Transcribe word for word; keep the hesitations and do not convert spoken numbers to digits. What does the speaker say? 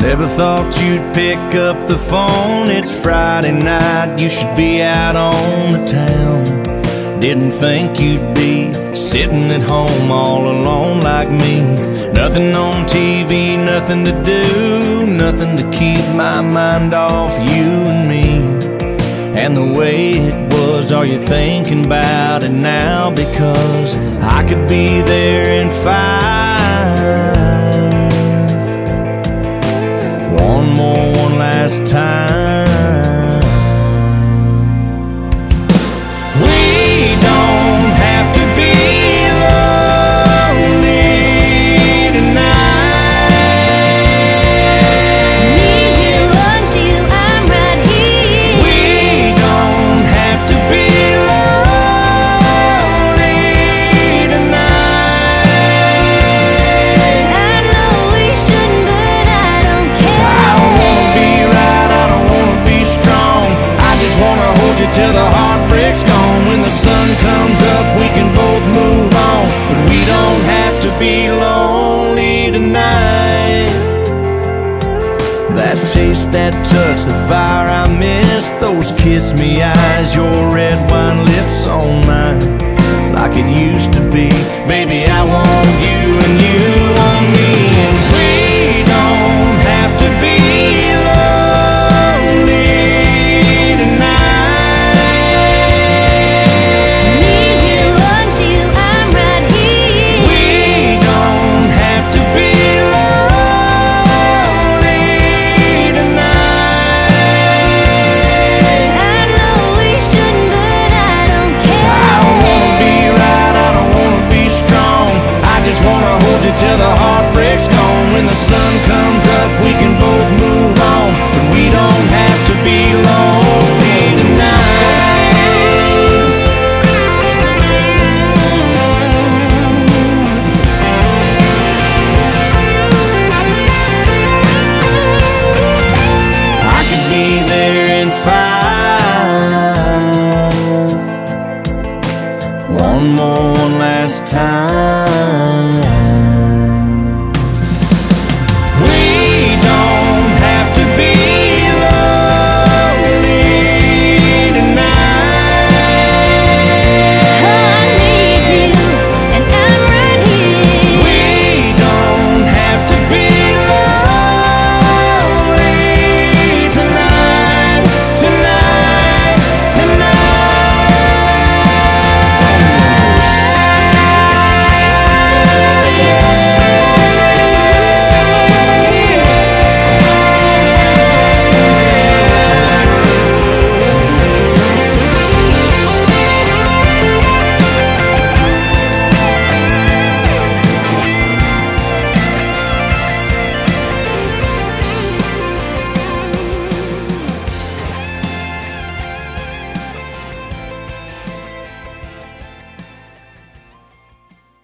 Never thought you'd pick up the phone. It's Friday night, you should be out on the town. Didn't think you'd be sitting at home all alone like me. Nothing on T V, nothing to do, nothing to keep my mind off you and me. And the way it was, are you thinking about it now? Because I could be there in five. One more, one last time. We don't have to be lonely tonight. Need you, want you, I'm right here. We don't have to be lonely tonight. I know we shouldn't, but I don't care. I don't wanna be right, I don't wanna be strong. I just wanna hold you till the heartbreak's gone. When the sun comes up, we can both move on. But we don't have to be lonely tonight. That taste, that touch, the fire I miss, those kiss me eyes, your red wine lips on mine. Like it used to be, baby, I want you and you want me. And we don't have to be lonely tonight. Need you, want you, I'm right here. We don't have to be lonely tonight. I know we shouldn't, but I don't care. I don't wanna be right, I don't wanna be strong. I just wanna hold you till the heartbreak's gone. When the sun comes up, we can both move on. But we don't have to be lonely tonight. I could be there in five. One more, one last time.